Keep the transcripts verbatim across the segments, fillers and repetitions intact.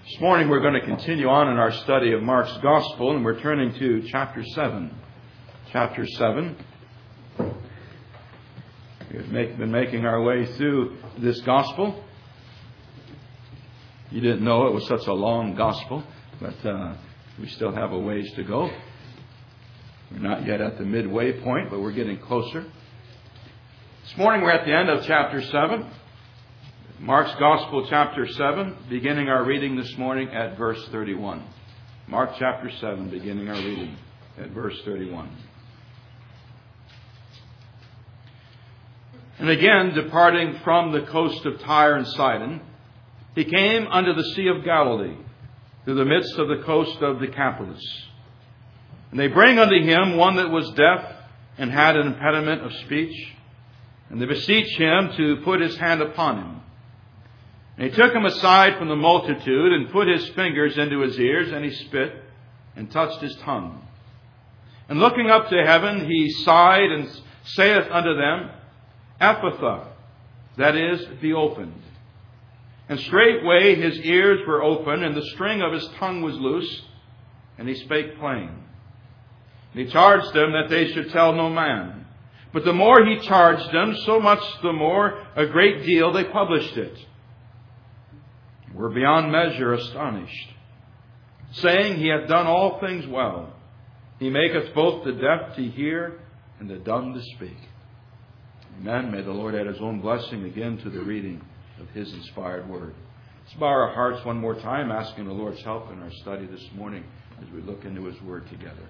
This morning we're going to continue on in our study of Mark's Gospel, and we're turning to chapter seven. Chapter seven. We've make, been making our way through this Gospel. You didn't know it was such a long Gospel, but uh, we still have a ways to go. We're not yet at the midway point, but we're getting closer. This morning we're at the end of chapter seven. Mark's Gospel, chapter seven, beginning our reading this morning at verse thirty-one. Mark chapter seven, beginning our reading at verse thirty-one. And again, departing from the coast of Tyre and Sidon, he came unto the Sea of Galilee, through the midst of the coast of Decapolis. And they bring unto him one that was deaf and had an impediment of speech, and they beseech him to put his hand upon him. And he took him aside from the multitude, and put his fingers into his ears, and he spit, and touched his tongue. And looking up to heaven, he sighed, and saith unto them, Ephphatha, that is, be opened. And straightway his ears were open, and the string of his tongue was loose, and he spake plain. And he charged them that they should tell no man. But the more he charged them, so much the more a great deal they published it. Were beyond measure astonished, saying, He hath done all things well. He maketh both the deaf to hear and the dumb to speak. Amen. May the Lord add His own blessing again to the reading of His inspired word. Let's bow our hearts one more time, asking the Lord's help in our study this morning as we look into His word together.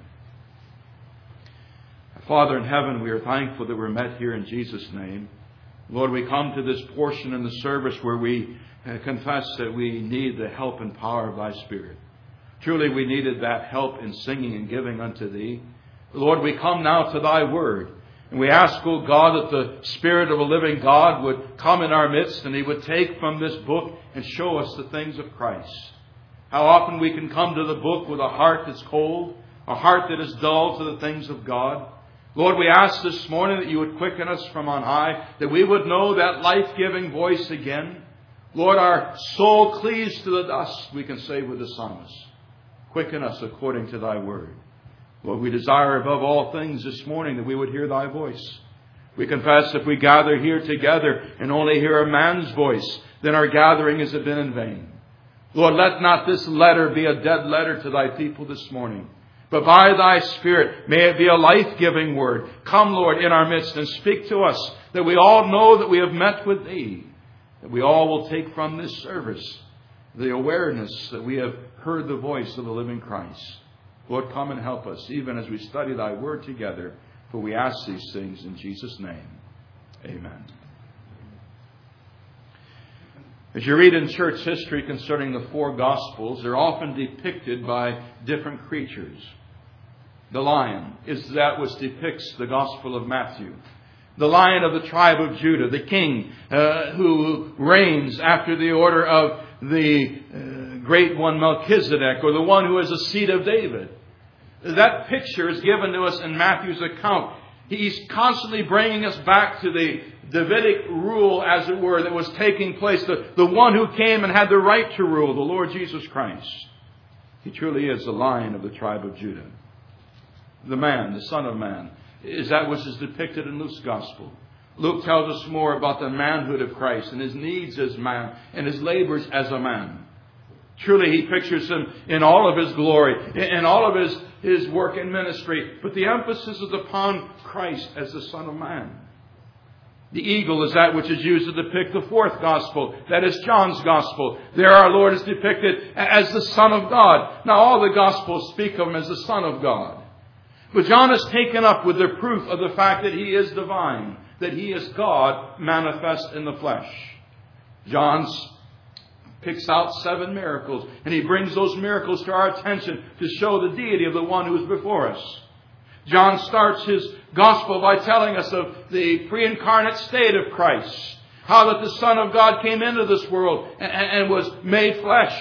Father in heaven, we are thankful that we're met here in Jesus' name. Lord, we come to this portion in the service where we confess that we need the help and power of Thy Spirit. Truly, we needed that help in singing and giving unto Thee. Lord, we come now to Thy Word. And we ask, O God, that the Spirit of a living God would come in our midst and He would take from this book and show us the things of Christ. How often we can come to the book with a heart that's cold, a heart that is dull to the things of God. Lord, we ask this morning that You would quicken us from on high, that we would know that life-giving voice again. Lord, our soul cleaves to the dust, we can say with the psalmist. Quicken us according to Thy word. Lord, we desire above all things this morning that we would hear Thy voice. We confess if we gather here together and only hear a man's voice, then our gathering has been in vain. Lord, let not this letter be a dead letter to Thy people this morning. But by Thy Spirit, may it be a life-giving word. Come, Lord, in our midst and speak to us, that we all know that we have met with Thee. That we all will take from this service the awareness that we have heard the voice of the living Christ. Lord, come and help us, even as we study Thy word together, for we ask these things in Jesus' name. Amen. As you read in church history concerning the four Gospels, they're often depicted by different creatures. The lion is that which depicts the Gospel of Matthew. The Lion of the tribe of Judah, the king uh, who reigns after the order of the uh, great one Melchizedek, or the one who has a seed of David. That picture is given to us in Matthew's account. He's constantly bringing us back to the Davidic rule, as it were, that was taking place. The, the one who came and had the right to rule, the Lord Jesus Christ. He truly is the Lion of the tribe of Judah. The man, the Son of Man, is that which is depicted in Luke's Gospel. Luke tells us more about the manhood of Christ and His needs as man and His labors as a man. Truly, he pictures Him in all of His glory, in all of His, his work and ministry. But the emphasis is upon Christ as the Son of Man. The eagle is that which is used to depict the fourth Gospel. That is John's Gospel. There our Lord is depicted as the Son of God. Now, all the Gospels speak of Him as the Son of God. But John is taken up with the proof of the fact that He is divine, that He is God manifest in the flesh. John picks out seven miracles, and he brings those miracles to our attention to show the deity of the one who is before us. John starts his gospel by telling us of the pre-incarnate state of Christ, how that the Son of God came into this world and, and was made flesh.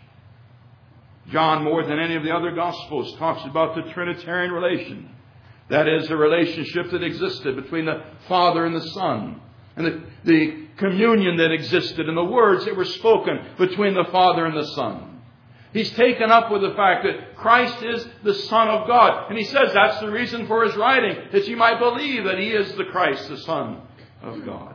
John, more than any of the other Gospels, talks about the Trinitarian relation. That is, the relationship that existed between the Father and the Son. And the, the communion that existed and the words that were spoken between the Father and the Son. He's taken up with the fact that Christ is the Son of God. And he says that's the reason for his writing, that you might believe that he is the Christ, the Son of God.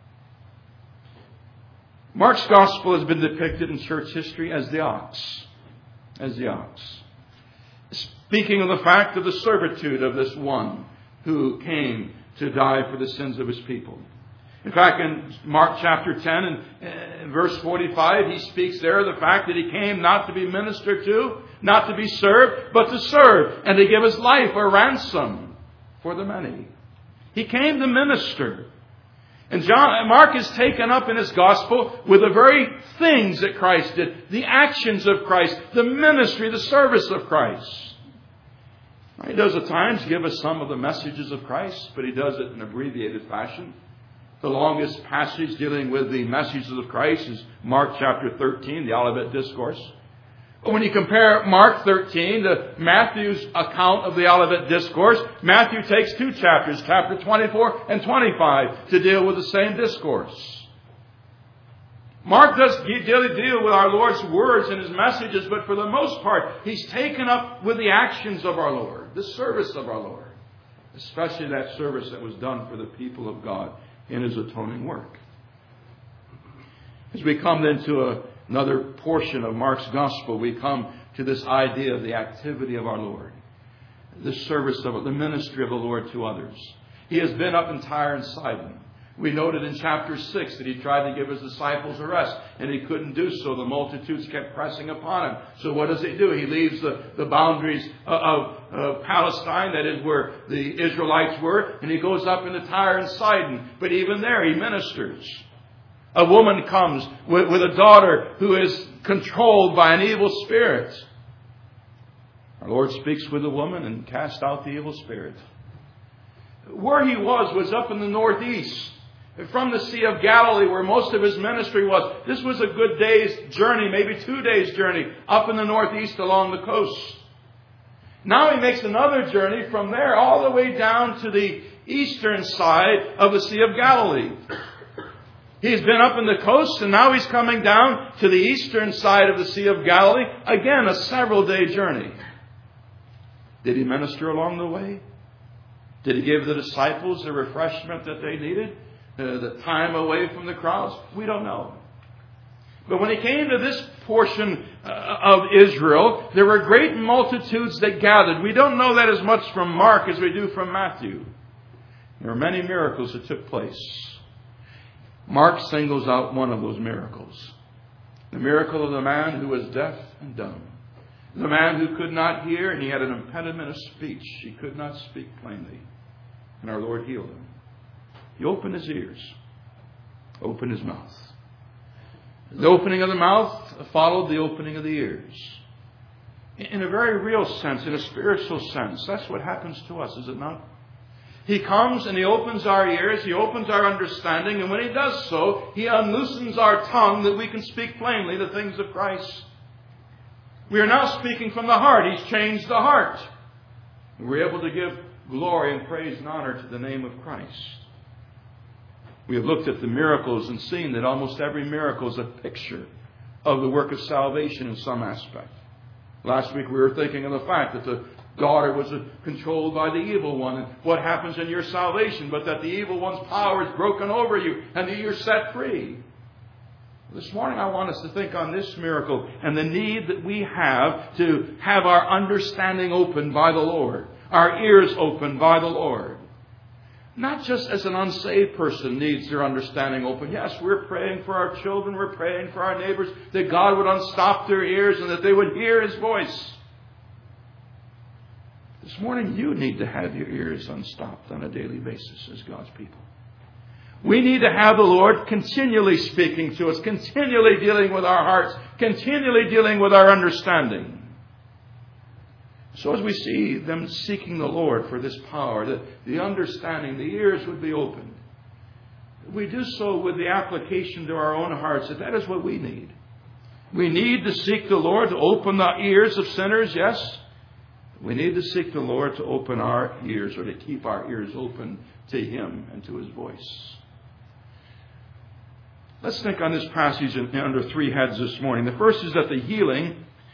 Mark's gospel has been depicted in church history as the ox. As the ox. Speaking of the fact of the servitude of this one who came to die for the sins of his people. In fact, in Mark chapter ten and verse forty-five, he speaks there of the fact that he came not to be ministered to, not to be served, but to serve and to give his life a ransom for the many. He came to minister. And John, Mark is taken up in his gospel with the very things that Christ did, the actions of Christ, the ministry, the service of Christ. He does at times give us some of the messages of Christ, but he does it in abbreviated fashion. The longest passage dealing with the messages of Christ is Mark chapter thirteen, the Olivet Discourse. But when you compare Mark thirteen to Matthew's account of the Olivet Discourse, Matthew takes two chapters, chapter twenty-four and twenty-five, to deal with the same discourse. Mark does deal with our Lord's words and his messages, but for the most part, he's taken up with the actions of our Lord, the service of our Lord, especially that service that was done for the people of God in his atoning work. As we come then to a, another portion of Mark's gospel, we come to this idea of the activity of our Lord, the service of the ministry of the Lord to others. He has been up in Tyre and Sidon. We noted in chapter six that he tried to give his disciples a rest, and he couldn't do so. The multitudes kept pressing upon him. So what does he do? He leaves the, the boundaries of, of Palestine, that is where the Israelites were, and he goes up into Tyre and Sidon. But even there he ministers. A woman comes with, with a daughter who is controlled by an evil spirit. Our Lord speaks with the woman and casts out the evil spirit. Where he was was up in the northeast, from the Sea of Galilee, where most of his ministry was. This was a good day's journey, maybe two days' journey, up in the northeast along the coast. Now he makes another journey from there all the way down to the eastern side of the Sea of Galilee. He's been up in the coast, and now he's coming down to the eastern side of the Sea of Galilee. Again, a several-day journey. Did he minister along the way? Did he give the disciples the refreshment that they needed? Uh, the time away from the crowds? We don't know. But when he came to this portion uh, of Israel, there were great multitudes that gathered. We don't know that as much from Mark as we do from Matthew. There were many miracles that took place. Mark singles out one of those miracles. The miracle of the man who was deaf and dumb. The man who could not hear, and he had an impediment of speech. He could not speak plainly. And our Lord healed him. He opened his ears, opened his mouth. The opening of the mouth followed the opening of the ears. In a very real sense, in a spiritual sense, that's what happens to us, is it not? He comes and he opens our ears, he opens our understanding, and when he does so, he unloosens our tongue that we can speak plainly the things of Christ. We are now speaking from the heart. He's changed the heart. We're able to give glory and praise and honor to the name of Christ. We have looked at the miracles and seen that almost every miracle is a picture of the work of salvation in some aspect. Last week we were thinking of the fact that the daughter was controlled by the evil one, and what happens in your salvation, but that the evil one's power is broken over you and that you're set free. This morning I want us to think on this miracle and the need that we have to have our understanding opened by the Lord, our ears opened by the Lord. Not just as an unsaved person needs their understanding open. Yes, we're praying for our children, we're praying for our neighbors, that God would unstop their ears and that they would hear His voice. This morning you need to have your ears unstopped on a daily basis as God's people. We need to have the Lord continually speaking to us, continually dealing with our hearts, continually dealing with our understanding. So as we see them seeking the Lord for this power, that the understanding, the ears would be opened. We do so with the application to our own hearts, that that is what we need. We need to seek the Lord to open the ears of sinners, yes. We need to seek the Lord to open our ears, or to keep our ears open to Him and to His voice. Let's think on this passage under three heads this morning. The first is that the healing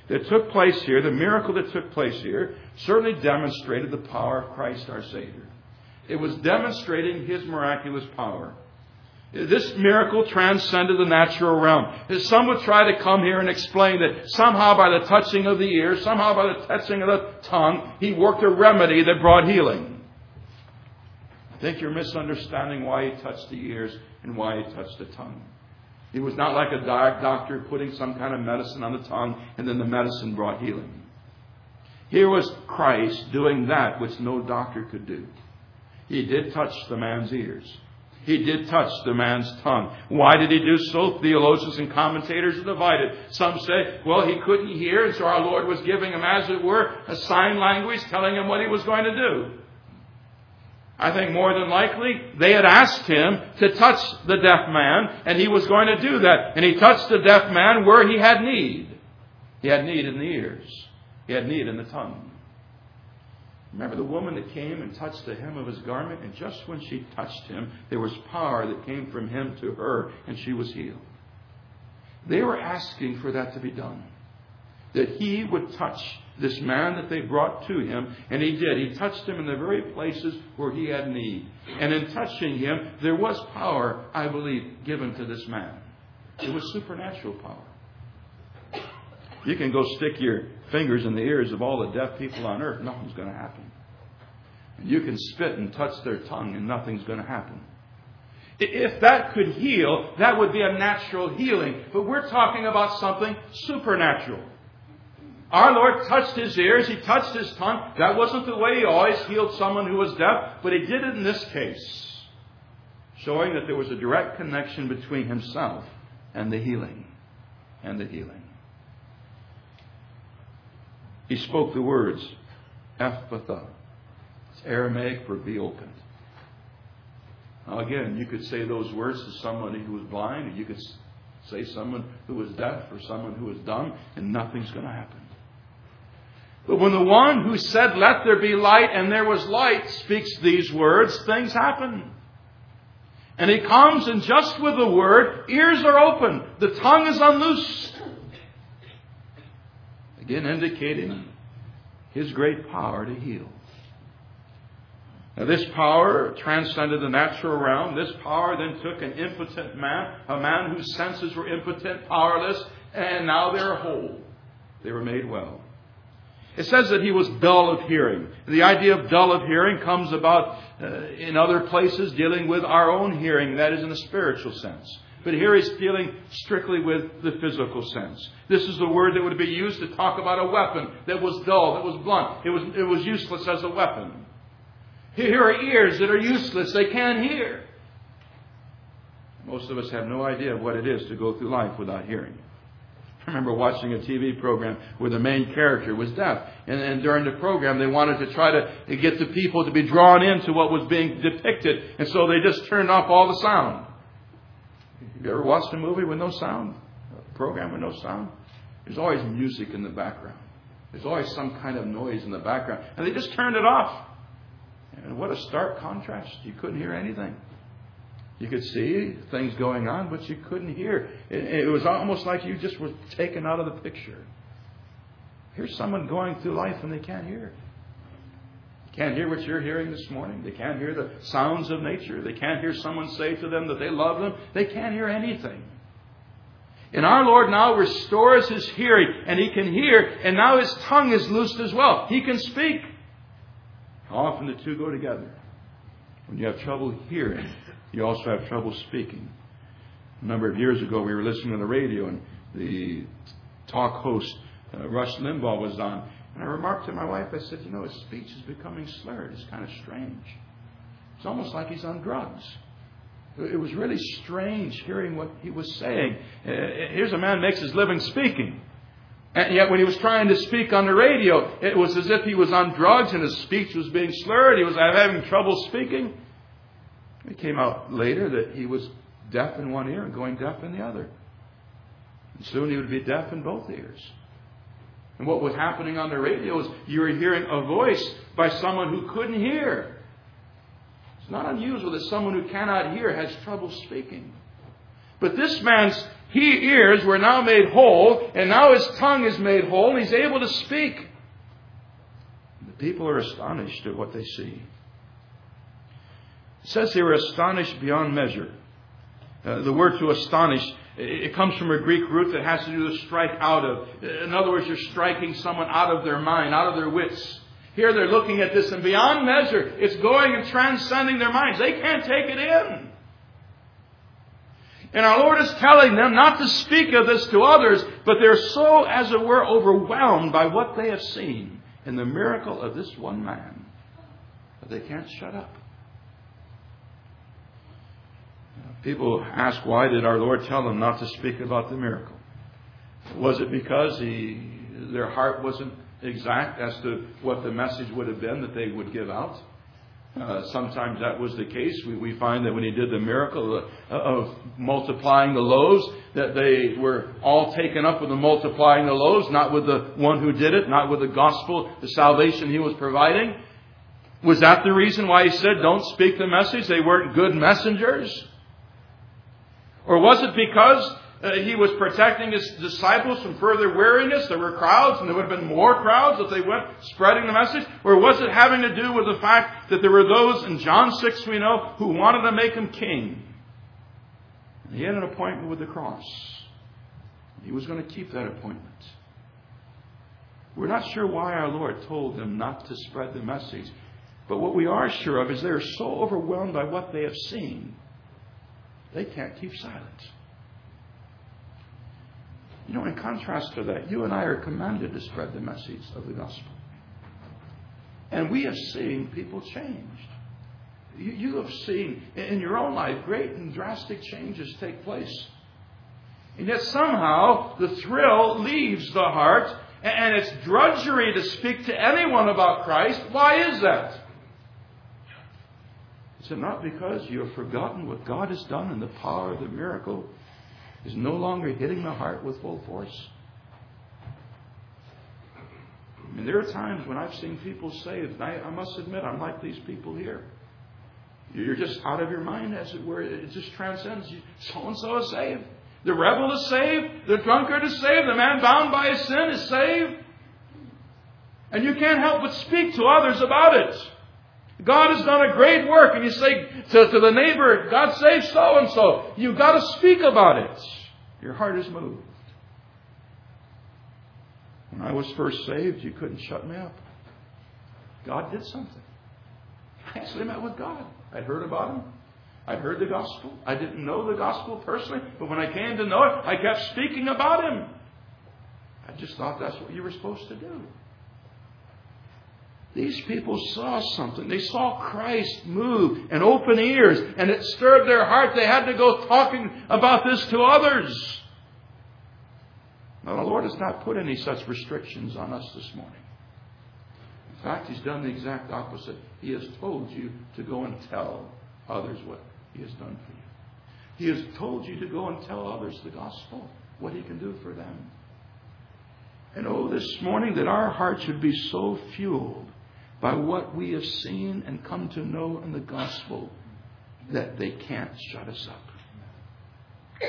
that took place here, the miracle that took place here, certainly demonstrated the power of Christ our Savior. It was demonstrating His miraculous power. This miracle transcended the natural realm. Some would try to come here and explain that somehow by the touching of the ear, somehow by the touching of the tongue, He worked a remedy that brought healing. I think you're misunderstanding why He touched the ears and why He touched the tongue. He was not like a doctor putting some kind of medicine on the tongue and then the medicine brought healing. Here was Christ doing that which no doctor could do. He did touch the man's ears. He did touch the man's tongue. Why did He do so? Theologians and commentators are divided. Some say, well, he couldn't hear, and so our Lord was giving him, as it were, a sign language, telling him what He was going to do. I think more than likely, they had asked Him to touch the deaf man, and He was going to do that. And He touched the deaf man where he had need. He had need in the ears. He had need in the tongue. Remember the woman that came and touched the hem of His garment? And just when she touched Him, there was power that came from Him to her, and she was healed. They were asking for that to be done. That He would touch this man that they brought to Him, and He did. He touched him in the very places where he had need. And in touching him, there was power, I believe, given to this man. It was supernatural power. You can go stick your fingers in the ears of all the deaf people on earth, nothing's going to happen. And you can spit and touch their tongue and nothing's going to happen. If that could heal, that would be a natural healing. But we're talking about something supernatural. Our Lord touched his ears, He touched his tongue. That wasn't the way He always healed someone who was deaf, but He did it in this case, showing that there was a direct connection between Himself and the healing. And the healing. He spoke the words, Ephphatha. It's Aramaic for be opened. Now again, you could say those words to somebody who was blind, or you could say someone who was deaf or someone who was dumb, and nothing's going to happen. But when the one who said, let there be light, and there was light, speaks these words, things happen. And He comes, and just with the word, ears are open, the tongue is unloosed. Again, indicating His great power to heal. Now, this power transcended the natural realm. This power then took an impotent man, a man whose senses were impotent, powerless, and now they are whole. They were made well. It says that he was dull of hearing. The idea of dull of hearing comes about uh, in other places dealing with our own hearing, that is in a spiritual sense. But here he's dealing strictly with the physical sense. This is the word that would be used to talk about a weapon that was dull, that was blunt. It was, it was useless as a weapon. Here are ears that are useless. They can't hear. Most of us have no idea what it is to go through life without hearing. I remember watching a T V program where the main character was deaf. And, and during the program, they wanted to try to get the people to be drawn into what was being depicted. And so they just turned off all the sound. You ever watched a movie with no sound? A program with no sound? There's always music in the background. There's always some kind of noise in the background. And they just turned it off. And what a stark contrast. You couldn't hear anything. You could see things going on, but you couldn't hear. It, it was almost like you just were taken out of the picture. Here's someone going through life and they can't hear. They can't hear what you're hearing this morning. They can't hear the sounds of nature. They can't hear someone say to them that they love them. They can't hear anything. And our Lord now restores his hearing, and he can hear, and now his tongue is loosed as well. He can speak. How often the two go together? When you have trouble hearing, you also have trouble speaking. A number of years ago, we were listening to the radio, and the talk host, uh, Rush Limbaugh, was on. And I remarked to my wife, I said, you know, his speech is becoming slurred. It's kind of strange. It's almost like he's on drugs. It was really strange hearing what he was saying. Uh, here's a man who makes his living speaking. And yet when he was trying to speak on the radio, it was as if he was on drugs and his speech was being slurred. He was having trouble speaking. It came out later that he was deaf in one ear and going deaf in the other. And soon he would be deaf in both ears. And what was happening on the radio is you were hearing a voice by someone who couldn't hear. It's not unusual that someone who cannot hear has trouble speaking. But this man's He ears were now made whole, and now his tongue is made whole, and he's able to speak. The people are astonished at what they see. It says they were astonished beyond measure. Uh, the word to astonish, it comes from a Greek root that has to do with strike out of. In other words, you're striking someone out of their mind, out of their wits. Here they're looking at this, and beyond measure, it's going and transcending their minds. They can't take it in. And our Lord is telling them not to speak of this to others, but they're so, as it were, overwhelmed by what they have seen in the miracle of this one man that they can't shut up. People ask, why did our Lord tell them not to speak about the miracle? Was it because he, their heart wasn't exact as to what the message would have been that they would give out? Uh, sometimes that was the case. We, we find that when he did the miracle of, of multiplying the loaves, that they were all taken up with the multiplying the loaves, not with the one who did it, not with the gospel, the salvation he was providing. Was that the reason why he said, don't speak the message? They weren't good messengers? Or was it because uh, he was protecting his disciples from further weariness? There were crowds, and there would have been more crowds if they went spreading the message. Or was it having to do with the fact that there were those, in John six we know, who wanted to make him king? And he had an appointment with the cross. He was going to keep that appointment. We're not sure why our Lord told them not to spread the message. But what we are sure of is they are so overwhelmed by what they have seen, they can't keep silent. You know, in contrast to that, you and I are commanded to spread the message of the gospel. And we have seen people changed. You, you have seen in your own life great and drastic changes take place. And yet somehow the thrill leaves the heart, and it's drudgery to speak to anyone about Christ. Why is that? Is it not because you have forgotten what God has done and the power of the miracle is no longer hitting the heart with full force? I mean, there are times when I've seen people saved, and I, I must admit, I'm like these people here. You're just out of your mind, as it were. It just transcends. So-and-so is saved. The rebel is saved. The drunkard is saved. The man bound by his sin is saved. And you can't help but speak to others about it. God has done a great work, and you say to, to the neighbor, God saved so-and-so. You've got to speak about it. Your heart is moved. When I was first saved, you couldn't shut me up. God did something. I actually met with God. I'd heard about Him. I'd heard the gospel. I didn't know the gospel personally, but when I came to know it, I kept speaking about Him. I just thought that's what you were supposed to do. These people saw something. They saw Christ move and open ears, and it stirred their heart. They had to go talking about this to others. Now, the Lord has not put any such restrictions on us this morning. In fact, He's done the exact opposite. He has told you to go and tell others what He has done for you. He has told you to go and tell others the gospel, what He can do for them. And oh, this morning that our hearts should be so fueled by what we have seen and come to know in the gospel that they can't shut us up.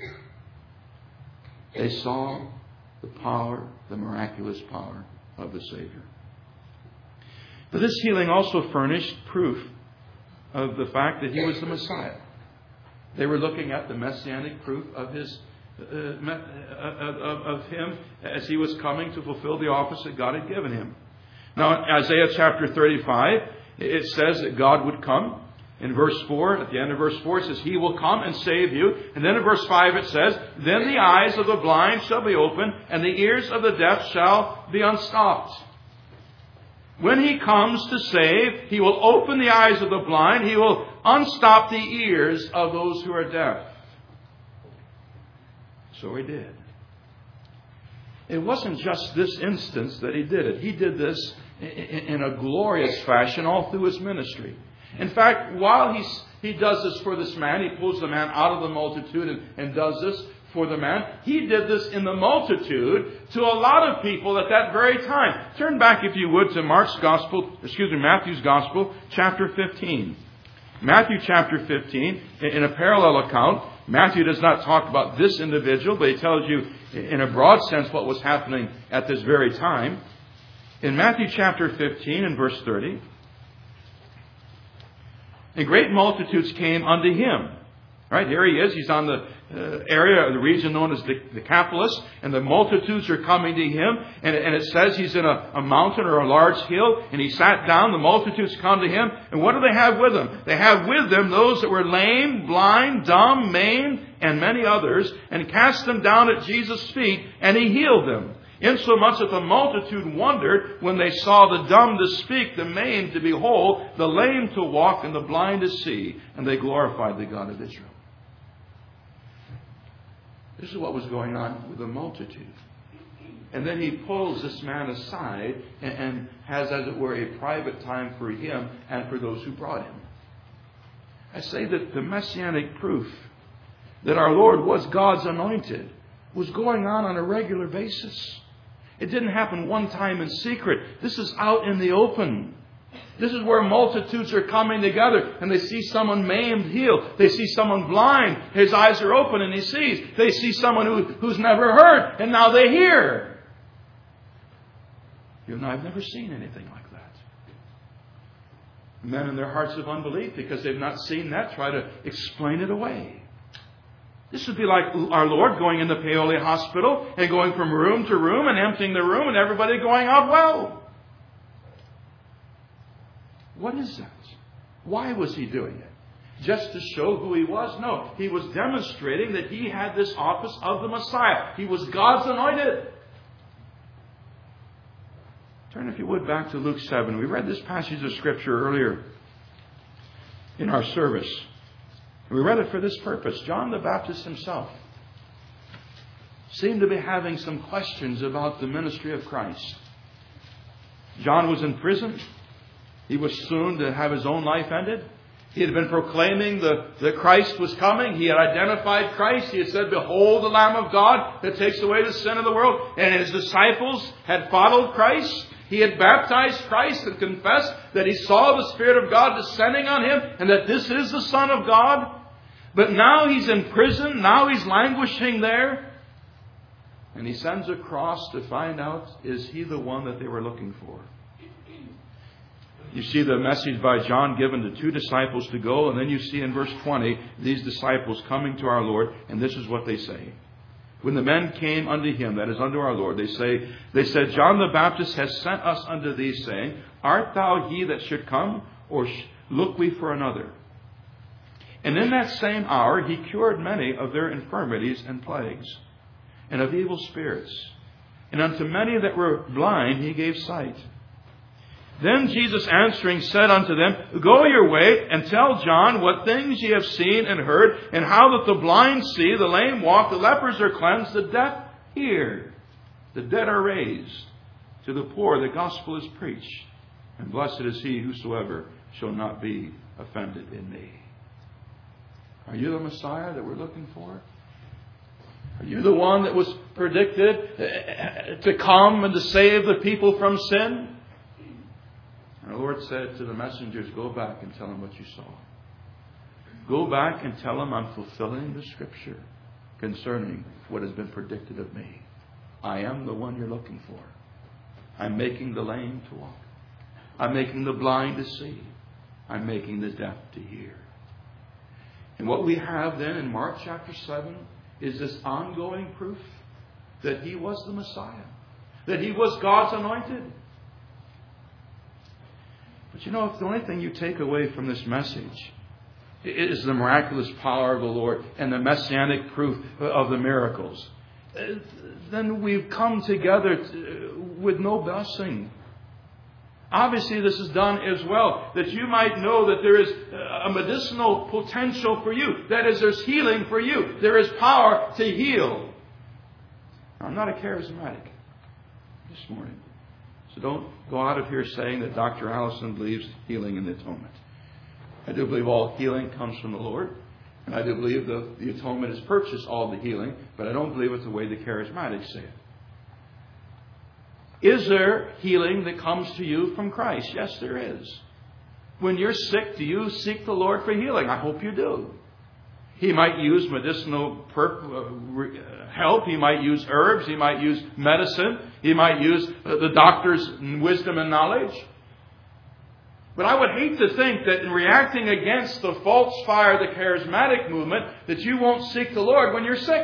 They saw the power, the miraculous power of the Savior. But this healing also furnished proof of the fact that He was the Messiah. They were looking at the messianic proof of His uh, of, of Him as He was coming to fulfill the office that God had given Him. Now, in Isaiah chapter thirty-five, it says that God would come. In verse four, at the end of verse four, it says, He will come and save you. And then in verse five it says, Then the eyes of the blind shall be opened, and the ears of the deaf shall be unstopped. When He comes to save, He will open the eyes of the blind. He will unstop the ears of those who are deaf. So He did. It wasn't just this instance that He did it. He did this in a glorious fashion all through His ministry. In fact, while he's, He does this for this man, He pulls the man out of the multitude and, and does this for the man. He did this in the multitude to a lot of people at that very time. Turn back, if you would, to Mark's Gospel, excuse me, Matthew's Gospel, chapter fifteen. Matthew chapter fifteen, in a parallel account, Matthew does not talk about this individual, but he tells you in a broad sense what was happening at this very time. In Matthew chapter fifteen and verse thirty, and great multitudes came unto him. Right, here he is. He's on the uh, area, the region known as the Decapolis, and the multitudes are coming to him. And, and it says he's in a, a mountain or a large hill, and he sat down. The multitudes come to him. And what do they have with them? They have with them those that were lame, blind, dumb, maimed, and many others, and cast them down at Jesus' feet, and he healed them. Insomuch that the multitude wondered when they saw the dumb to speak, the maimed to behold, the lame to walk, and the blind to see. And they glorified the God of Israel. This is what was going on with the multitude. And then he pulls this man aside and, and has, as it were, a private time for him and for those who brought him. I say that the messianic proof that our Lord was God's anointed was going on on a regular basis. It didn't happen one time in secret. This is out in the open. This is where multitudes are coming together and they see someone maimed healed. They see someone blind. His eyes are open and he sees. They see someone who, who's never heard and now they hear. You and I have never seen anything like that. Men in their hearts of unbelief, because they've not seen that, try to explain it away. This would be like our Lord going in the Paoli hospital and going from room to room and emptying the room and everybody going out well. What is that? Why was he doing it? Just to show who he was? No. He was demonstrating that he had this office of the Messiah. He was God's anointed. Turn, if you would, back to Luke seven. We read this passage of Scripture earlier in our service. We read it for this purpose. John the Baptist himself seemed to be having some questions about the ministry of Christ. John was in prison. He was soon to have his own life ended. He had been proclaiming the, that Christ was coming. He had identified Christ. He had said, "Behold the Lamb of God that takes away the sin of the world." And his disciples had followed Christ. He had baptized Christ and confessed that he saw the Spirit of God descending on him and that this is the Son of God. But now he's in prison. Now he's languishing there. And he sends across to find out, is he the one that they were looking for? You see the message by John given to two disciples to go. And then you see in verse twenty, these disciples coming to our Lord. And this is what they say. When the men came unto him, that is unto our Lord, they say, they said, "John the Baptist has sent us unto thee, saying, Art thou he that should come, or look we for another?" And in that same hour he cured many of their infirmities and plagues, and of evil spirits. And unto many that were blind he gave sight. Then Jesus answering said unto them, "Go your way, and tell John what things ye have seen and heard, and how that the blind see, the lame walk, the lepers are cleansed, the deaf hear, the dead are raised, to the poor the gospel is preached. And blessed is he whosoever shall not be offended in me." Are you the Messiah that we're looking for? Are you the one that was predicted to come and to save the people from sin? And the Lord said to the messengers, "Go back and tell them what you saw. Go back and tell them I'm fulfilling the Scripture concerning what has been predicted of me. I am the one you're looking for. I'm making the lame to walk. I'm making the blind to see. I'm making the deaf to hear." And what we have then in Mark chapter seven is this ongoing proof that he was the Messiah, that he was God's anointed. But you know, if the only thing you take away from this message is the miraculous power of the Lord and the messianic proof of the miracles, then we've come together with no blessing. Obviously, this is done as well, that you might know that there is a medicinal potential for you. That is, there's healing for you. There is power to heal. I'm not a charismatic this morning. So don't go out of here saying that Doctor Allison believes healing in the atonement. I do believe all healing comes from the Lord. And I do believe the, the atonement has purchased all the healing. But I don't believe it's the way the charismatics say it. Is there healing that comes to you from Christ? Yes, there is. When you're sick, do you seek the Lord for healing? I hope you do. He might use medicinal perp- help. He might use herbs. He might use medicine. He might use the doctor's wisdom and knowledge. But I would hate to think that in reacting against the false fire of the charismatic movement, that you won't seek the Lord when you're sick.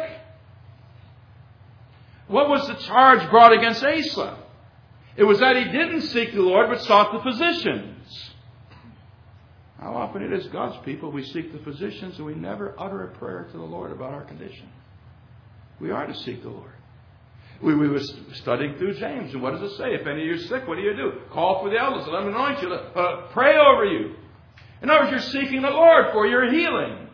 What was the charge brought against Asa? It was that he didn't seek the Lord, but sought the physicians. How often it is God's people, we seek the physicians and we never utter a prayer to the Lord about our condition. We are to seek the Lord. We, we were studying through James, and what does it say? If any of you are sick, what do you do? Call for the elders, let them anoint you, uh, pray over you. In other words, you're seeking the Lord for your healing.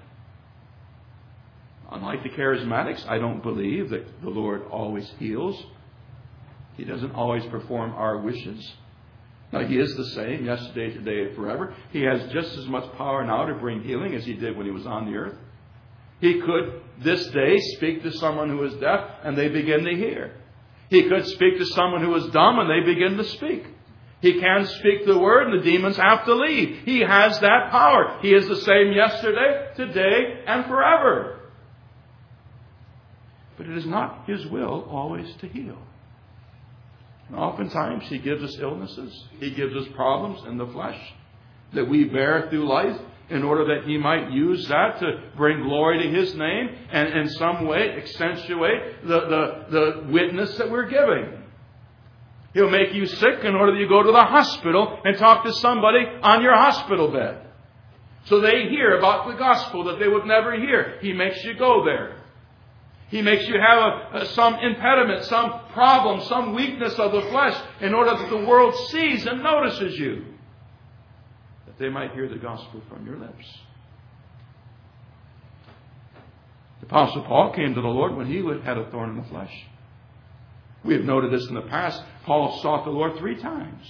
Unlike the charismatics, I don't believe that the Lord always heals. He doesn't always perform our wishes. Now, He is the same yesterday, today, and forever. He has just as much power now to bring healing as He did when He was on the earth. He could, this day, speak to someone who is deaf and they begin to hear. He could speak to someone who is dumb and they begin to speak. He can speak the word and the demons have to leave. He has that power. He is the same yesterday, today, and forever. But it is not His will always to heal. And oftentimes He gives us illnesses. He gives us problems in the flesh that we bear through life, in order that He might use that to bring glory to His name and in some way accentuate the, the, the witness that we're giving. He'll make you sick in order that you go to the hospital and talk to somebody on your hospital bed. So they hear about the gospel that they would never hear. He makes you go there. He makes you have a, a, some impediment, some problem, some weakness of the flesh in order that the world sees and notices you. They might hear the gospel from your lips. The Apostle Paul came to the Lord when he had a thorn in the flesh. We have noted this in the past. Paul sought the Lord three times.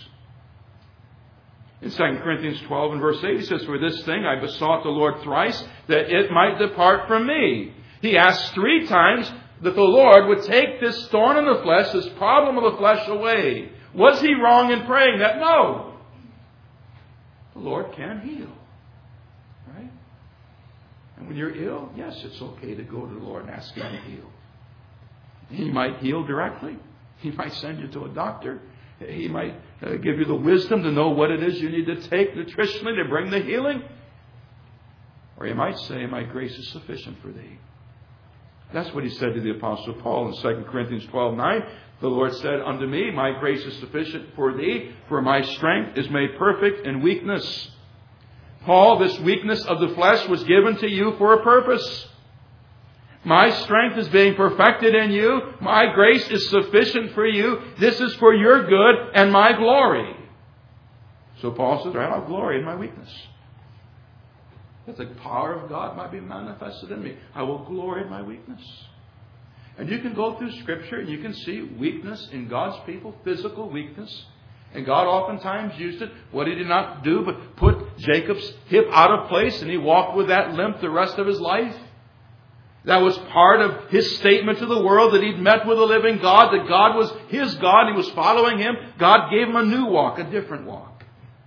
In Second Corinthians twelve and verse eight, he says, "For this thing I besought the Lord thrice, that it might depart from me." He asked three times that the Lord would take this thorn in the flesh, this problem of the flesh, away. Was he wrong in praying that? No. The Lord can heal. Right? And when you're ill, yes, it's okay to go to the Lord and ask Him to heal. He might heal directly. He might send you to a doctor. He might uh, give you the wisdom to know what it is you need to take nutritionally to bring the healing. Or He might say, "My grace is sufficient for thee." That's what He said to the Apostle Paul in Second Corinthians twelve nine. The Lord said unto me, "My grace is sufficient for thee, for my strength is made perfect in weakness." Paul, this weakness of the flesh was given to you for a purpose. My strength is being perfected in you. My grace is sufficient for you. This is for your good and my glory. So Paul says, "I'll glory in my weakness, that the power of God might be manifested in me. I will glory in my weakness." And you can go through Scripture and you can see weakness in God's people, physical weakness. And God oftentimes used it. What did He not do but put Jacob's hip out of place and he walked with that limp the rest of his life? That was part of His statement to the world that He'd met with a living God, that God was His God. He was following Him. God gave him a new walk, a different walk.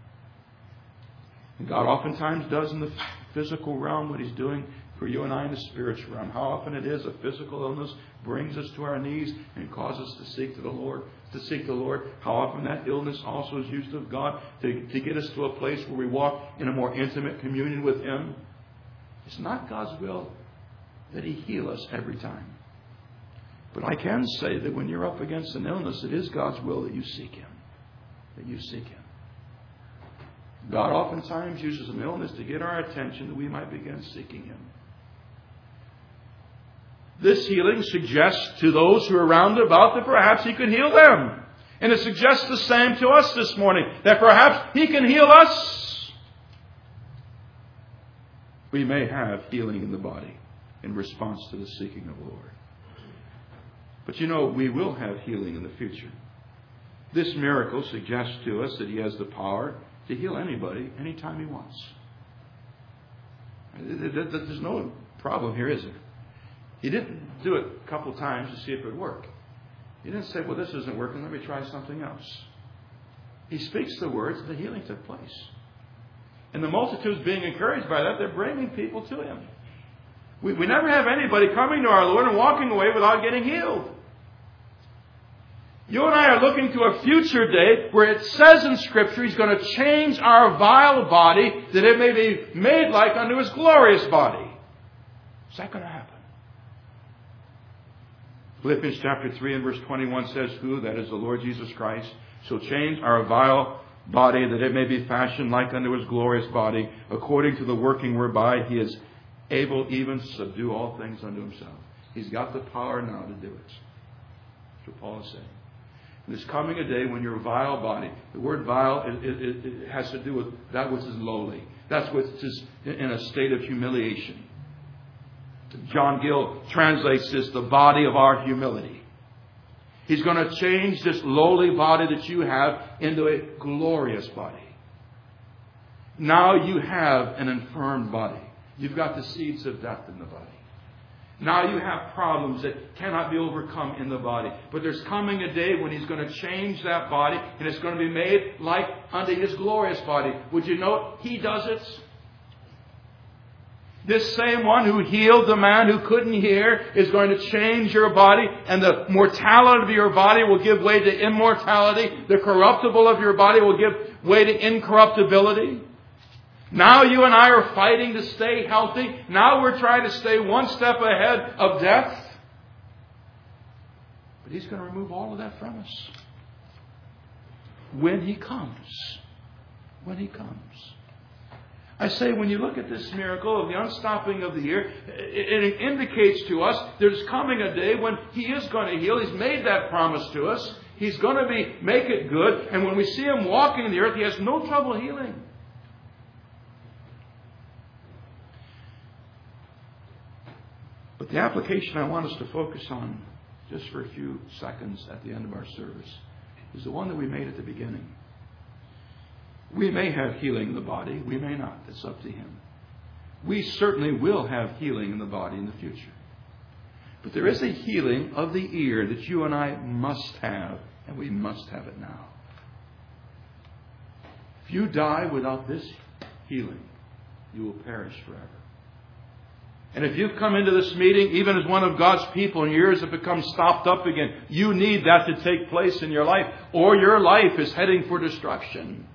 And God oftentimes does in the physical realm what He's doing for you and I in the spiritual realm. How often it is a physical illness brings us to our knees and causes us to seek to the Lord, to seek the Lord. How often that illness also is used of God to, to get us to a place where we walk in a more intimate communion with Him. It's not God's will that He heal us every time. But I can say that when you're up against an illness, it is God's will that you seek Him. That you seek Him. God oftentimes uses an illness to get our attention that we might begin seeking Him. This healing suggests to those who are round about that perhaps He could heal them. And it suggests the same to us this morning, that perhaps He can heal us. We may have healing in the body in response to the seeking of the Lord. But you know, we will have healing in the future. This miracle suggests to us that He has the power to heal anybody anytime He wants. There's no problem here, is there? He didn't do it a couple times to see if it would work. He didn't say, "Well, this isn't working, let me try something else." He speaks the words and the healing took place. And the multitudes being encouraged by that, they're bringing people to Him. We, we never have anybody coming to our Lord and walking away without getting healed. You and I are looking to a future day where it says in Scripture He's going to change our vile body that it may be made like unto His glorious body. Is that going to happen? Philippians chapter three and verse twenty-one says, Who, that is the Lord Jesus Christ, shall change our vile body that it may be fashioned like unto His glorious body, according to the working whereby He is able even to subdue all things unto Himself. He's got the power now to do it. That's what Paul is saying. There's coming a day when your vile body, the word vile, it, it, it has to do with that which is lowly. That's which is in a state of humiliation. John Gill translates this, the body of our humility. He's going to change this lowly body that you have into a glorious body. Now you have an infirm body. You've got the seeds of death in the body. Now you have problems that cannot be overcome in the body. But there's coming a day when He's going to change that body and it's going to be made like unto His glorious body. Would you note He does it? This same one who healed the man who couldn't hear is going to change your body, and the mortality of your body will give way to immortality. The corruptible of your body will give way to incorruptibility. Now you and I are fighting to stay healthy. Now we're trying to stay one step ahead of death. But He's going to remove all of that from us. When He comes. When He comes. I say, when you look at this miracle of the unstopping of the ear, it indicates to us there's coming a day when He is going to heal. He's made that promise to us. He's going to be make it good. And when we see Him walking the earth, He has no trouble healing. But the application I want us to focus on, just for a few seconds at the end of our service, is the one that we made at the beginning. We may have healing in the body. We may not. It's up to Him. We certainly will have healing in the body in the future. But there is a healing of the ear that you and I must have, and we must have it now. If you die without this healing, you will perish forever. And if you've come into this meeting, even as one of God's people, and your ears have become stopped up again, you need that to take place in your life, or your life is heading for destruction.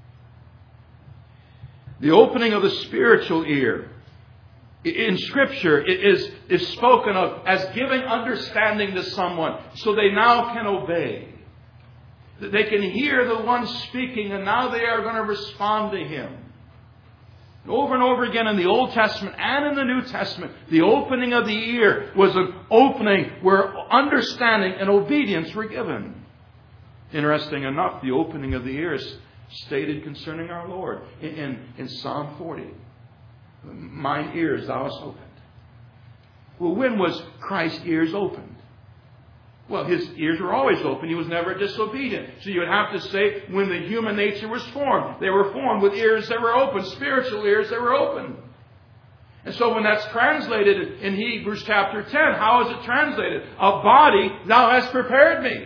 The opening of the spiritual ear in Scripture is, is spoken of as giving understanding to someone so they now can obey. That they can hear the one speaking and now they are going to respond to Him. Over and over again in the Old Testament and in the New Testament, the opening of the ear was an opening where understanding and obedience were given. Interesting enough, the opening of the ear is stated concerning our Lord in, in, in Psalm forty. Mine ears thou hast opened. Well, when was Christ's ears opened? Well, His ears were always open. He was never disobedient. So you would have to say when the human nature was formed. They were formed with ears that were open, spiritual ears that were open. And so when that's translated in Hebrews chapter ten, how is it translated? A body thou hast prepared me.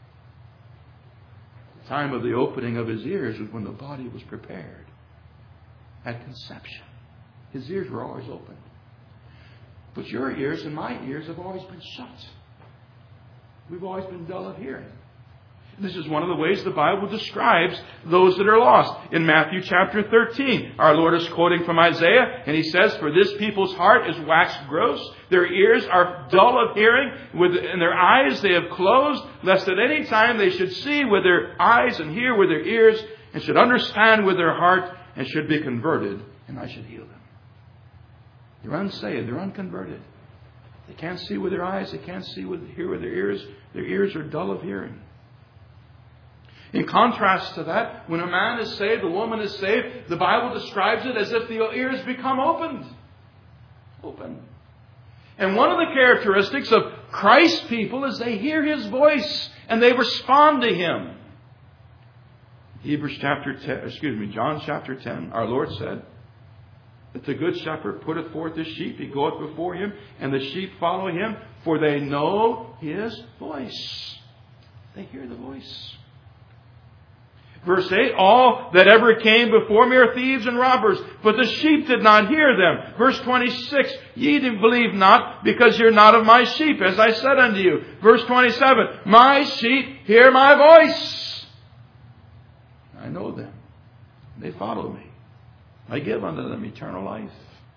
The time of the opening of His ears was when the body was prepared. At conception. His ears were always open. But your ears and my ears have always been shut. We've always been dull of hearing. This is one of the ways the Bible describes those that are lost. In Matthew chapter thirteen, our Lord is quoting from Isaiah, and He says, For this people's heart is waxed gross. Their ears are dull of hearing, with, and their eyes they have closed, lest at any time they should see with their eyes and hear with their ears, and should understand with their heart, and should be converted, and I should heal them. They're unsaved. They're unconverted. They can't see with their eyes. They can't see with hear with their ears. Their ears are dull of hearing. In contrast to that, when a man is saved, a woman is saved, the Bible describes it as if the ears become opened. Open. And one of the characteristics of Christ's people is they hear His voice and they respond to Him. Hebrews chapter ten, excuse me, John chapter ten, our Lord said that the good shepherd putteth forth his sheep, he goeth before him, and the sheep follow him, for they know His voice. They hear the voice. Verse eight, all that ever came before me are thieves and robbers, but the sheep did not hear them. Verse twenty-six, ye believe not, because you're not of my sheep, as I said unto you. Verse twenty-seven, my sheep hear my voice. I know them. They follow me. I give unto them eternal life.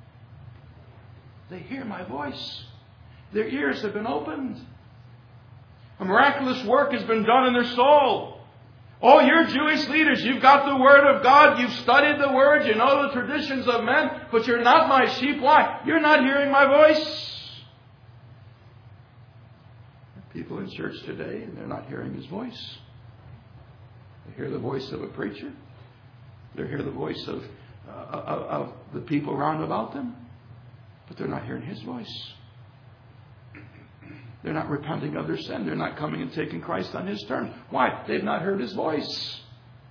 They hear my voice. Their ears have been opened. A miraculous work has been done in their soul. Oh, you're Jewish leaders. You've got the Word of God. You've studied the Word. You know the traditions of men. But you're not my sheep. Why? You're not hearing my voice. People in church today, they're not hearing His voice. They hear the voice of a preacher. They hear the voice of, uh, of, of the people round about them. But they're not hearing His voice. They're not repenting of their sin. They're not coming and taking Christ on His terms. Why? They've not heard His voice.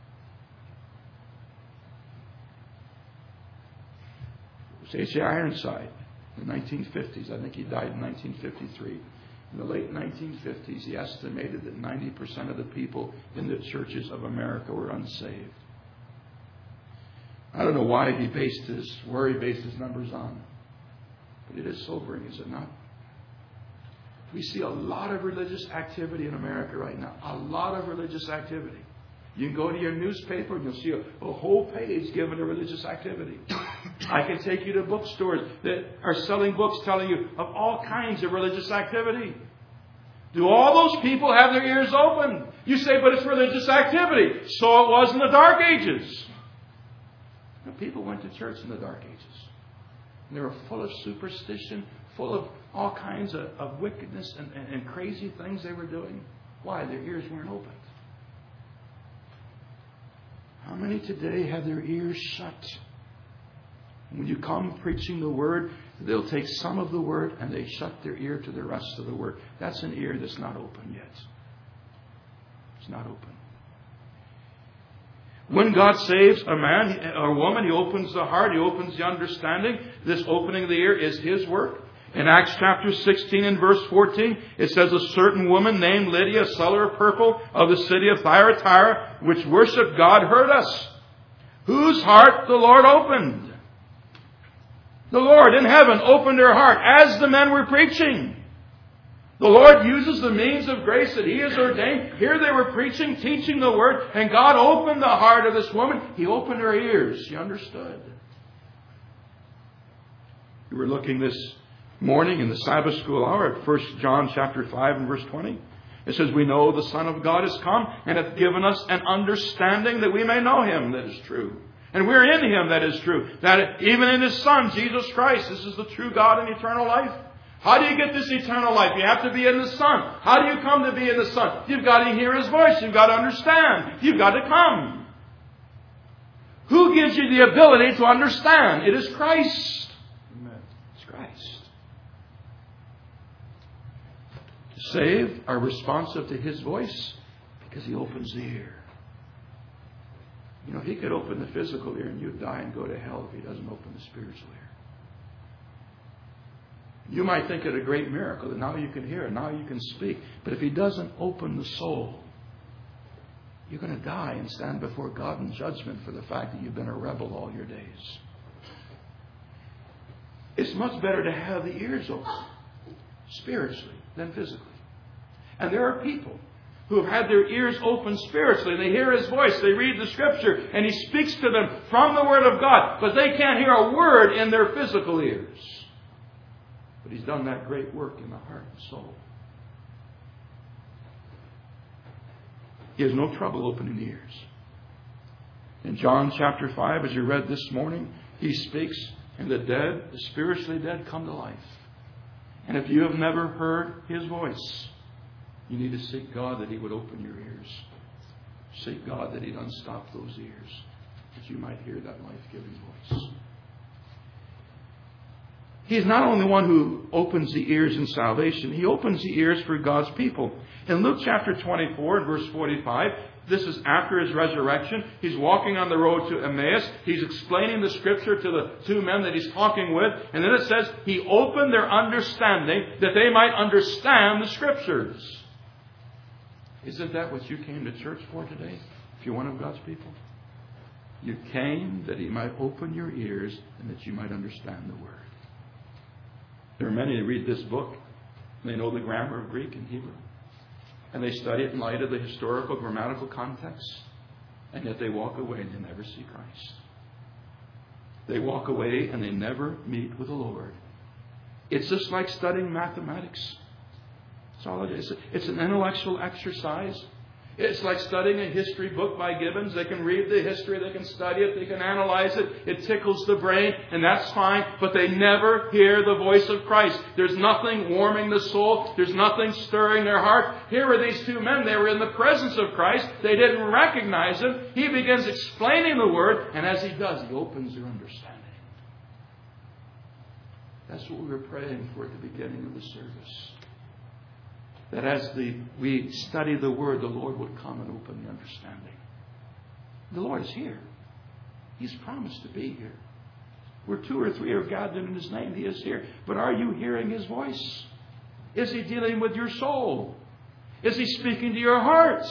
H J Ironside in the nineteen fifties. I think he died in nineteen fifty-three. In the late nineteen fifties, he estimated that ninety percent of the people in the churches of America were unsaved. I don't know why he based his, where he based his numbers on. But it is sobering, is it not? We see a lot of religious activity in America right now. A lot of religious activity. You can go to your newspaper and you'll see a, a whole page given to religious activity. I can take you to bookstores that are selling books telling you of all kinds of religious activity. Do all those people have their ears open? You say, but it's religious activity. So it was in the Dark Ages. Now, people went to church in the Dark Ages. And they were full of superstition, full of all kinds of, of wickedness and, and, and crazy things they were doing. Why? Their ears weren't opened. How many today have their ears shut? When you come preaching the Word, they'll take some of the Word and they shut their ear to the rest of the Word. That's an ear that's not open yet. It's not open. When God saves a man or a woman, He opens the heart, He opens the understanding. This opening of the ear is His work. In Acts chapter sixteen and verse fourteen, it says, a certain woman named Lydia, a seller of purple of the city of Thyatira, which worshipped God, heard us, whose heart the Lord opened. The Lord in heaven opened her heart as the men were preaching. The Lord uses the means of grace that He has ordained. Here they were preaching, teaching the Word, and God opened the heart of this woman. He opened her ears. She understood. We were looking this morning in the Sabbath school hour at First John chapter five and verse twenty. It says, we know the Son of God has come and hath given us an understanding that we may know Him that is true. And we're in Him that is true. That even in His Son, Jesus Christ, this is the true God and eternal life. How do you get this eternal life? You have to be in the Son. How do you come to be in the Son? You've got to hear His voice. You've got to understand. You've got to come. Who gives you the ability to understand? It is Christ. Amen. It's Christ. To save are responsive to His voice because He opens the ear. You know, He could open the physical ear and you'd die and go to hell if He doesn't open the spiritual ear. You might think it a great miracle that now you can hear and now you can speak. But if He doesn't open the soul, you're going to die and stand before God in judgment for the fact that you've been a rebel all your days. It's much better to have the ears open spiritually than physically. And there are people who have had their ears open spiritually. They hear His voice. They read the Scripture. And He speaks to them from the Word of God. But they can't hear a word in their physical ears. But He's done that great work in the heart and soul. He has no trouble opening the ears. In John chapter five, as you read this morning, He speaks and the dead, the spiritually dead, come to life. And if you have never heard His voice, you need to seek God that He would open your ears. Seek God that He'd unstop those ears, that you might hear that life-giving voice. He is not only one who opens the ears in salvation, He opens the ears for God's people. In Luke chapter twenty-four and verse forty-five, this is after His resurrection. He's walking on the road to Emmaus. He's explaining the Scripture to the two men that He's talking with. And then it says, He opened their understanding that they might understand the Scriptures. Isn't that what you came to church for today? If you're one of God's people, you came that He might open your ears and that you might understand the Word. There are many who read this book. They know the grammar of Greek and Hebrew. And they study it in light of the historical, grammatical context. And yet they walk away and they never see Christ. They walk away and they never meet with the Lord. It's just like studying mathematics. That's all it is. It's an intellectual exercise. It's like studying a history book by Gibbons. They can read the history, they can study it, they can analyze it. It tickles the brain, and that's fine. But they never hear the voice of Christ. There's nothing warming the soul. There's nothing stirring their heart. Here were these two men. They were in the presence of Christ. They didn't recognize Him. He begins explaining the Word, and as He does, He opens their understanding. That's what we were praying for at the beginning of the service. That as the, we study the Word, the Lord would come and open the understanding. The Lord is here. He's promised to be here. Where two or three are gathered in His name, He is here. But are you hearing His voice? Is He dealing with your soul? Is He speaking to your heart?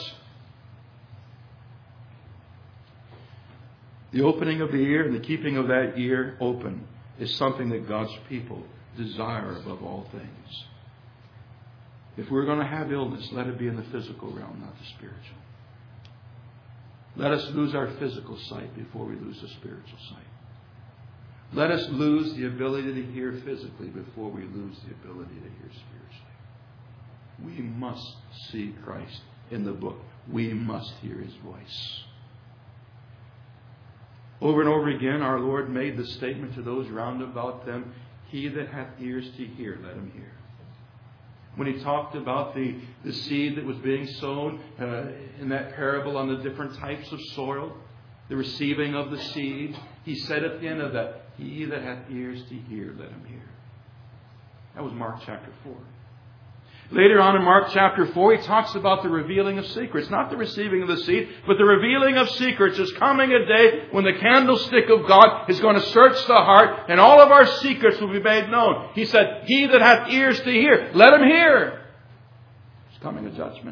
The opening of the ear and the keeping of that ear open is something that God's people desire above all things. If we're going to have illness, let it be in the physical realm, not the spiritual. Let us lose our physical sight before we lose the spiritual sight. Let us lose the ability to hear physically before we lose the ability to hear spiritually. We must see Christ in the book. We must hear His voice. Over and over again, our Lord made the statement to those round about them, He that hath ears to hear, let him hear. When He talked about the, the seed that was being sown uh, in that parable on the different types of soil, the receiving of the seed, He said at the end of that, He that hath ears to hear, let him hear. That was Mark chapter four. Later on in Mark chapter four, He talks about the revealing of secrets. Not the receiving of the seed, but the revealing of secrets. There's coming a day when the candlestick of God is going to search the heart and all of our secrets will be made known. He said, He that hath ears to hear, let him hear. There's coming a judgment.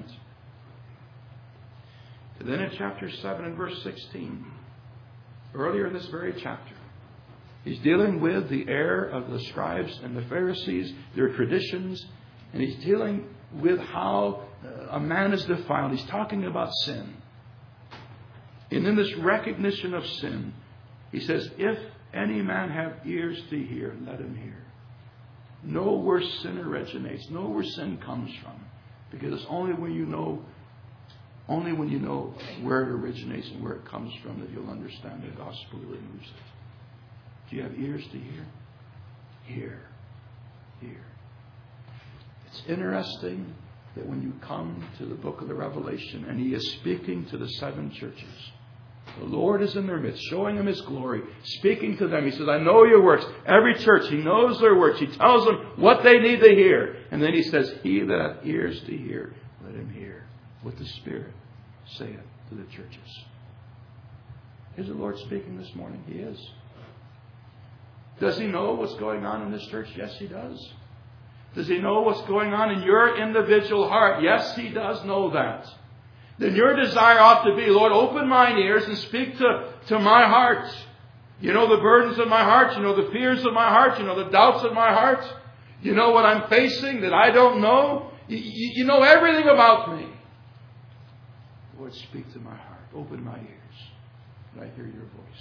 And then in chapter seven and verse sixteen, earlier in this very chapter, He's dealing with the error of the scribes and the Pharisees, their traditions. And He's dealing with how a man is defiled. He's talking about sin. And in this recognition of sin, He says, if any man have ears to hear, let him hear. Know where sin originates. Know where sin comes from. Because it's only when you know, only when you know where it originates and where it comes from that you'll understand the gospel that removes it. Do you have ears to hear? Hear. Hear. It's interesting that when you come to the book of the Revelation and He is speaking to the seven churches, the Lord is in their midst, showing them His glory, speaking to them. He says, I know your works. Every church, He knows their works. He tells them what they need to hear. And then He says, He that hath ears to hear, let him hear what the Spirit saith to the churches. Is the Lord speaking this morning? He is. Does He know what's going on in this church? Yes, He does. Does He know what's going on in your individual heart? Yes, He does know that. Then your desire ought to be, Lord, open mine ears and speak to, to my heart. You know the burdens of my heart. You know the fears of my heart. You know the doubts of my heart. You know what I'm facing that I don't know. You, you, you know everything about me. Lord, speak to my heart. Open my ears. And I hear your voice.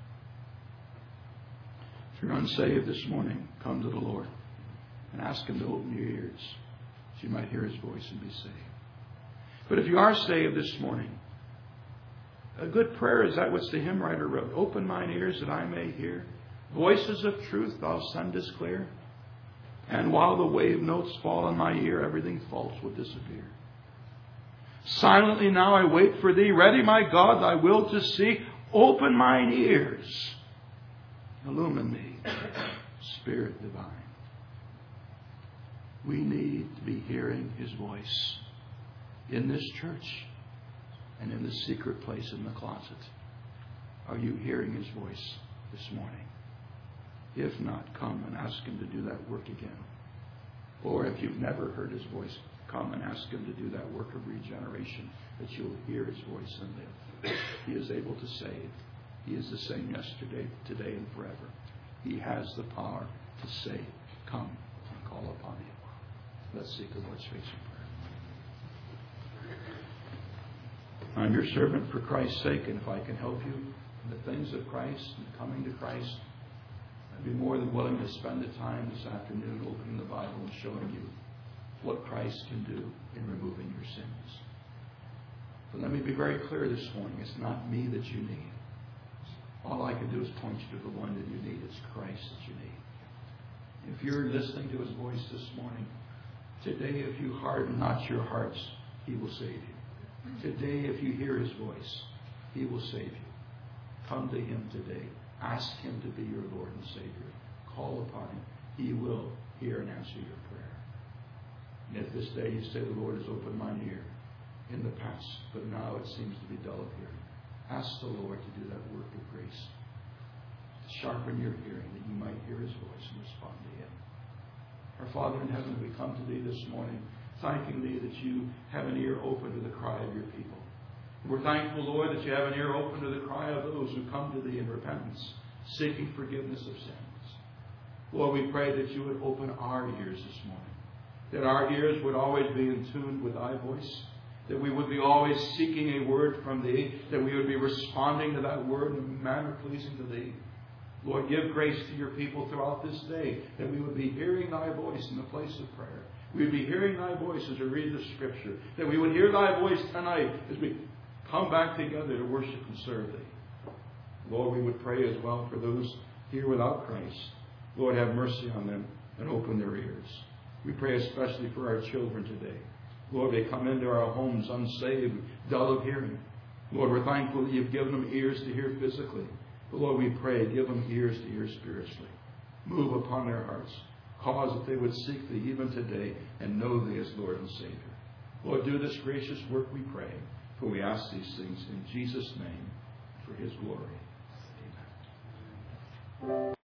If you're unsaved this morning, come to the Lord. And ask Him to open your ears so you might hear His voice and be saved. But if you are saved this morning, a good prayer is that which the hymn writer wrote. Open mine ears that I may hear. Voices of truth thou sendest clear. And while the wave notes fall on my ear, everything false will disappear. Silently now I wait for Thee. Ready, my God, Thy will to see. Open mine ears. Illumine me, Spirit divine. We need to be hearing His voice in this church and in the secret place in the closet. Are you hearing His voice this morning? If not, come and ask Him to do that work again. Or if you've never heard His voice, come and ask Him to do that work of regeneration, that you'll hear His voice and live. He is able to save. He is the same yesterday, today, and forever. He has the power to save. Come and call upon Him. Let's seek the Lord's face in prayer. I'm your servant for Christ's sake, and if I can help you in the things of Christ and coming to Christ, I'd be more than willing to spend the time this afternoon opening the Bible and showing you what Christ can do in removing your sins. But let me be very clear this morning. It's not me that you need. All I can do is point you to the one that you need. It's Christ that you need. If you're listening to His voice this morning, today if you harden not your hearts, He will save you. Today if you hear His voice, He will save you. Come to Him today. Ask Him to be your Lord and Savior. Call upon Him. He will hear and answer your prayer. And if this day you say, the Lord has opened mine ear in the past, but now it seems to be dull of hearing, ask the Lord to do that work of grace, to sharpen your hearing, that you might hear His voice and respond to Him. Our Father in heaven, we come to Thee this morning, thanking Thee that you have an ear open to the cry of your people. We're thankful, Lord, that you have an ear open to the cry of those who come to Thee in repentance, seeking forgiveness of sins. Lord, we pray that you would open our ears this morning, that our ears would always be in tune with Thy voice, that we would be always seeking a word from Thee, that we would be responding to that word in a manner pleasing to Thee. Lord, give grace to your people throughout this day, that we would be hearing Thy voice in the place of prayer. We would be hearing Thy voice as we read the Scripture, that we would hear Thy voice tonight as we come back together to worship and serve Thee. Lord, we would pray as well for those here without Christ. Lord, have mercy on them and open their ears. We pray especially for our children today. Lord, they come into our homes unsaved, dull of hearing. Lord, we're thankful that you've given them ears to hear physically. But Lord, we pray, give them ears to hear spiritually. Move upon their hearts. Cause that they would seek Thee even today and know Thee as Lord and Savior. Lord, do this gracious work, we pray. For we ask these things in Jesus' name, for His glory.